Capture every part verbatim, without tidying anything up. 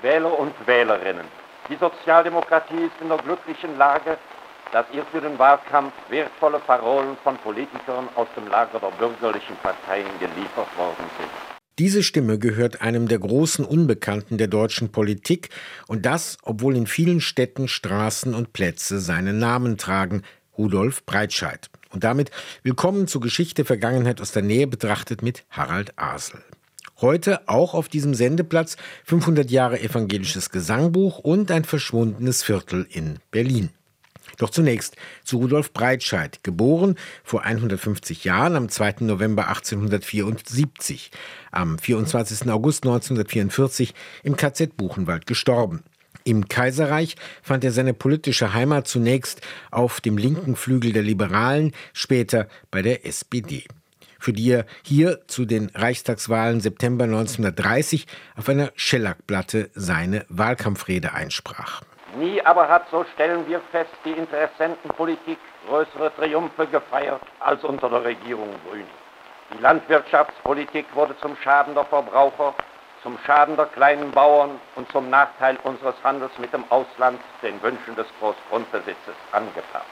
Wähler und Wählerinnen, die Sozialdemokratie ist in der glücklichen Lage, dass ihr für den Wahlkampf wertvolle Parolen von Politikern aus dem Lager der bürgerlichen Parteien geliefert worden sind. Diese Stimme gehört einem der großen Unbekannten der deutschen Politik und das, obwohl in vielen Städten Straßen und Plätze seinen Namen tragen, Rudolf Breitscheid. Und damit willkommen zu Geschichte Vergangenheit aus der Nähe betrachtet mit Harald Asel. Heute auch auf diesem Sendeplatz fünfhundert Jahre evangelisches Gesangbuch und ein verschwundenes Viertel in Berlin. Doch zunächst zu Rudolf Breitscheid, geboren vor hundertfünfzig Jahren am zweiten November achtzehnhundertvierundsiebzig, am vierundzwanzigsten August neunzehnhundertvierundvierzig im K Z Buchenwald gestorben. Im Kaiserreich fand er seine politische Heimat zunächst auf dem linken Flügel der Liberalen, später bei der S P D, für die er hier zu den Reichstagswahlen September neunzehnhundertdreißig auf einer Schellackplatte seine Wahlkampfrede einsprach. Nie aber hat, so stellen wir fest, die Interessentenpolitik größere Triumphe gefeiert als unter der Regierung Brüning. Die Landwirtschaftspolitik wurde zum Schaden der Verbraucher, zum Schaden der kleinen Bauern und zum Nachteil unseres Handels mit dem Ausland den Wünschen des Großgrundbesitzes angepasst.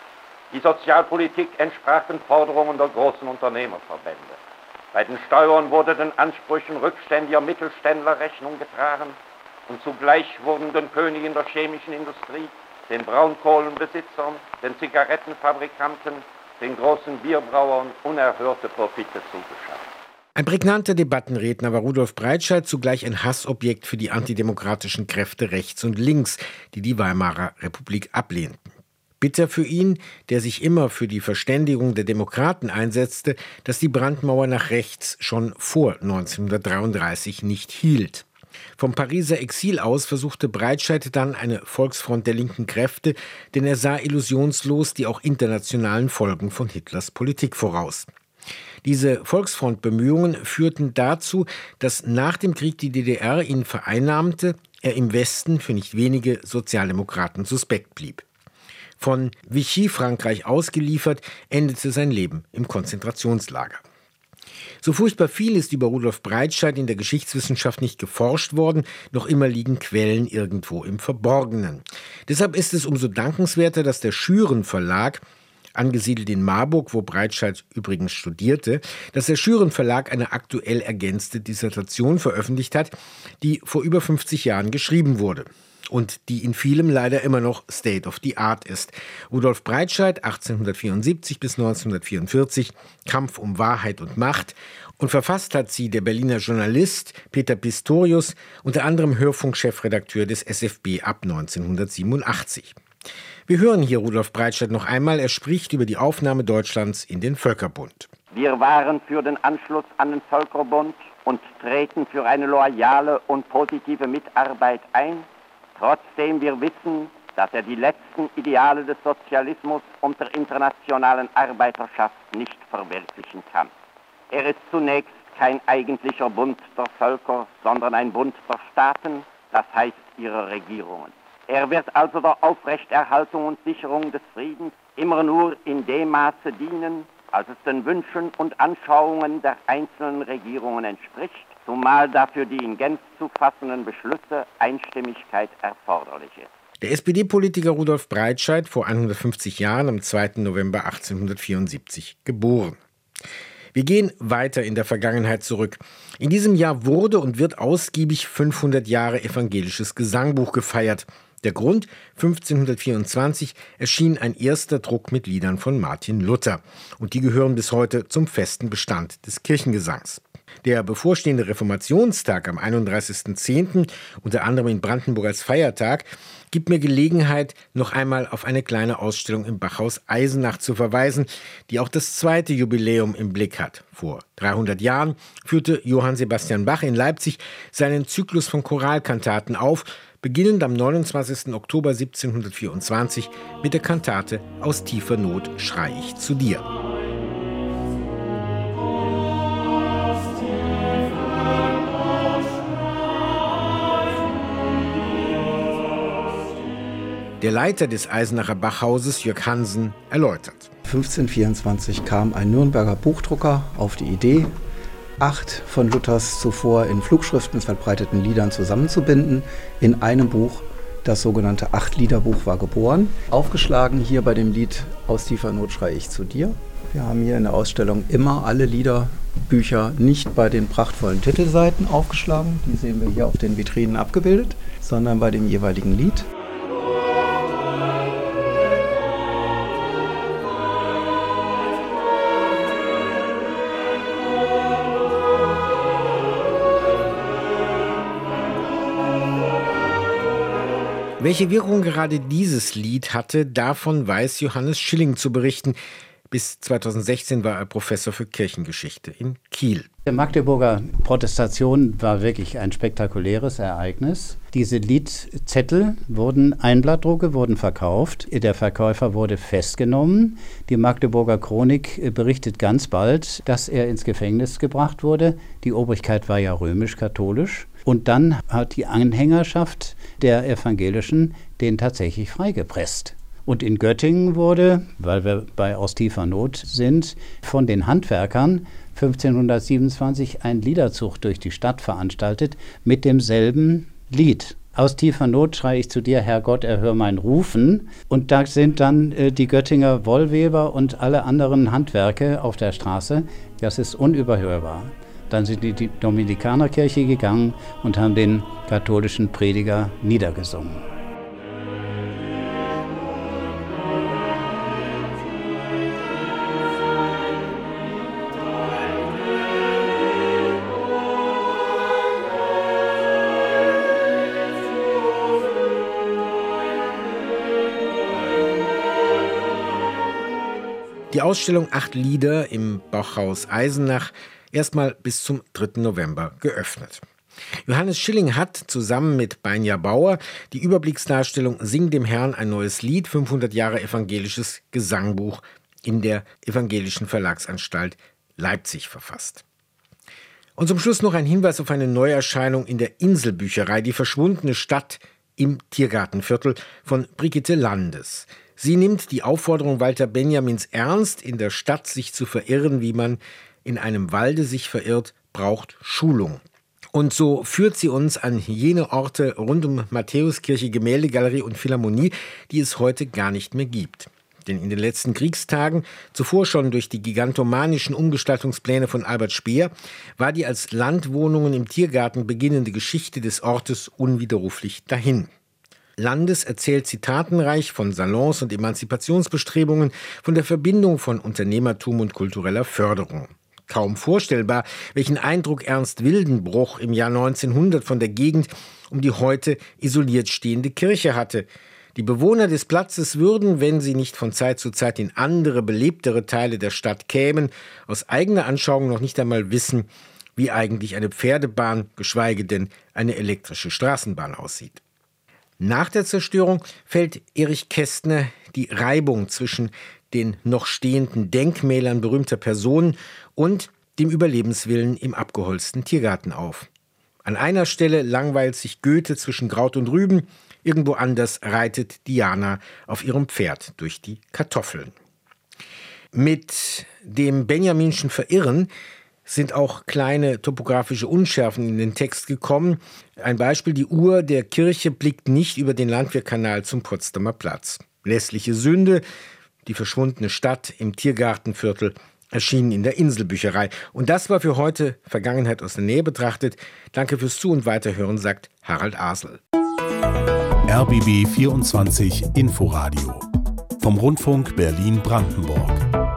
Die Sozialpolitik entsprach den Forderungen der großen Unternehmerverbände. Bei den Steuern wurde den Ansprüchen rückständiger Mittelständler Rechnung getragen und zugleich wurden den Königen der chemischen Industrie, den Braunkohlenbesitzern, den Zigarettenfabrikanten, den großen Bierbrauern unerhörte Profite zugeschafft. Ein prägnanter Debattenredner war Rudolf Breitscheid, zugleich ein Hassobjekt für die antidemokratischen Kräfte rechts und links, die die Weimarer Republik ablehnten. Bitter für ihn, der sich immer für die Verständigung der Demokraten einsetzte, dass die Brandmauer nach rechts schon vor neunzehnhundertdreiunddreißig nicht hielt. Vom Pariser Exil aus versuchte Breitscheid dann eine Volksfront der linken Kräfte, denn er sah illusionslos die auch internationalen Folgen von Hitlers Politik voraus. Diese Volksfrontbemühungen führten dazu, dass nach dem Krieg die D D R ihn vereinnahmte, er im Westen für nicht wenige Sozialdemokraten suspekt blieb. Von Vichy Frankreich ausgeliefert, endete sein Leben im Konzentrationslager. So furchtbar viel ist über Rudolf Breitscheid in der Geschichtswissenschaft nicht geforscht worden, noch immer liegen Quellen irgendwo im Verborgenen. Deshalb ist es umso dankenswerter, dass der Schüren Verlag, angesiedelt in Marburg, wo Breitscheid übrigens studierte, dass der Schüren Verlag eine aktuell ergänzte Dissertation veröffentlicht hat, die vor über fünfzig Jahren geschrieben wurde und die in vielem leider immer noch State of the Art ist. Rudolf Breitscheid, achtzehnhundertvierundsiebzig bis neunzehnhundertvierundvierzig, Kampf um Wahrheit und Macht, und verfasst hat sie der Berliner Journalist Peter Pistorius, unter anderem Hörfunkchefredakteur des S F B ab neunzehnhundertsiebenundachtzig. Wir hören hier Rudolf Breitscheid noch einmal. Er spricht über die Aufnahme Deutschlands in den Völkerbund. Wir waren für den Anschluss an den Völkerbund und treten für eine loyale und positive Mitarbeit ein, trotzdem wir wissen, dass er die letzten Ideale des Sozialismus und der internationalen Arbeiterschaft nicht verwirklichen kann. Er ist zunächst kein eigentlicher Bund der Völker, sondern ein Bund der Staaten, das heißt ihrer Regierungen. Er wird also der Aufrechterhaltung und Sicherung des Friedens immer nur in dem Maße dienen, als es den Wünschen und Anschauungen der einzelnen Regierungen entspricht, zumal dafür die in Genf zu fassenden Beschlüsse Einstimmigkeit erforderlich ist. Der S P D-Politiker Rudolf Breitscheid, vor hundertfünfzig Jahren am zweiten November achtzehnhundertvierundsiebzig geboren. Wir gehen weiter in der Vergangenheit zurück. In diesem Jahr wurde und wird ausgiebig fünfhundert Jahre evangelisches Gesangbuch gefeiert. Der Grund: fünfzehnhundertvierundzwanzig erschien ein erster Druck mit Liedern von Martin Luther. Und die gehören bis heute zum festen Bestand des Kirchengesangs. Der bevorstehende Reformationstag am einunddreißigsten zehnten, unter anderem in Brandenburg als Feiertag, gibt mir Gelegenheit, noch einmal auf eine kleine Ausstellung im Bachhaus Eisenach zu verweisen, die auch das zweite Jubiläum im Blick hat. Vor dreihundert Jahren führte Johann Sebastian Bach in Leipzig seinen Zyklus von Choralkantaten auf, beginnend am neunundzwanzigsten Oktober siebzehnhundertvierundzwanzig mit der Kantate »Aus tiefer Not schrei ich zu dir«. Der Leiter des Eisenacher Bachhauses, Jörg Hansen, erläutert. fünfzehnhundertvierundzwanzig kam ein Nürnberger Buchdrucker auf die Idee, acht von Luthers zuvor in Flugschriften verbreiteten Liedern zusammenzubinden. In einem Buch, das sogenannte Acht-Lieder-Buch, war geboren. Aufgeschlagen hier bei dem Lied Aus tiefer Not schrei ich zu dir. Wir haben hier in der Ausstellung immer alle Liederbücher nicht bei den prachtvollen Titelseiten aufgeschlagen, die sehen wir hier auf den Vitrinen abgebildet, sondern bei dem jeweiligen Lied. Welche Wirkung gerade dieses Lied hatte, davon weiß Johannes Schilling zu berichten. Bis zweitausendsechzehn war er Professor für Kirchengeschichte in Kiel. Die Magdeburger Protestation war wirklich ein spektakuläres Ereignis. Diese Liedzettel wurden, Einblattdrucke wurden verkauft. Der Verkäufer wurde festgenommen. Die Magdeburger Chronik berichtet ganz bald, dass er ins Gefängnis gebracht wurde. Die Obrigkeit war ja römisch-katholisch. Und dann hat die Anhängerschaft der Evangelischen den tatsächlich freigepresst. Und in Göttingen wurde, weil wir bei Aus tiefer Not sind, von den Handwerkern fünfzehnhundertsiebenundzwanzig ein Liederzug durch die Stadt veranstaltet mit demselben Lied. Aus tiefer Not schrei ich zu dir, Herrgott, erhör mein Rufen. Und da sind dann äh, die Göttinger Wollweber und alle anderen Handwerke auf der Straße. Das ist unüberhörbar. Dann sind die in die Dominikanerkirche gegangen und haben den katholischen Prediger niedergesungen. Die Ausstellung Acht Lieder im Bauhaus Eisenach erstmal bis zum dritten November geöffnet. Johannes Schilling hat zusammen mit Beinja Bauer die Überblicksdarstellung Sing dem Herrn ein neues Lied, fünfhundert Jahre evangelisches Gesangbuch in der Evangelischen Verlagsanstalt Leipzig verfasst. Und zum Schluss noch ein Hinweis auf eine Neuerscheinung in der Inselbücherei, die verschwundene Stadt im Tiergartenviertel von Brigitte Landes. Sie nimmt die Aufforderung Walter Benjamins ernst, in der Stadt sich zu verirren, wie man in einem Walde sich verirrt, braucht Schulung. Und so führt sie uns an jene Orte rund um Matthäuskirche, Gemäldegalerie und Philharmonie, die es heute gar nicht mehr gibt. Denn in den letzten Kriegstagen, zuvor schon durch die gigantomanischen Umgestaltungspläne von Albert Speer, war die als Landwohnungen im Tiergarten beginnende Geschichte des Ortes unwiderruflich dahin. Landes erzählt zitatenreich von Salons und Emanzipationsbestrebungen, von der Verbindung von Unternehmertum und kultureller Förderung. Kaum vorstellbar, welchen Eindruck Ernst Wildenbruch im Jahr neunzehnhundert von der Gegend um die heute isoliert stehende Kirche hatte. Die Bewohner des Platzes würden, wenn sie nicht von Zeit zu Zeit in andere, belebtere Teile der Stadt kämen, aus eigener Anschauung noch nicht einmal wissen, wie eigentlich eine Pferdebahn, geschweige denn eine elektrische Straßenbahn aussieht. Nach der Zerstörung fällt Erich Kästner die Reibung zwischen den noch stehenden Denkmälern berühmter Personen und dem Überlebenswillen im abgeholzten Tiergarten auf. An einer Stelle langweilt sich Goethe zwischen Kraut und Rüben, irgendwo anders reitet Diana auf ihrem Pferd durch die Kartoffeln. Mit dem Benjaminschen Verirren sind auch kleine topografische Unschärfen in den Text gekommen. Ein Beispiel: Die Uhr der Kirche blickt nicht über den Landwehrkanal zum Potsdamer Platz. Lässliche Sünde, die verschwundene Stadt im Tiergartenviertel, erschienen in der Inselbücherei. Und das war für heute Vergangenheit aus der Nähe betrachtet. Danke fürs Zu- und Weiterhören, sagt Harald Asel. R B B vierundzwanzig Inforadio vom Rundfunk Berlin-Brandenburg.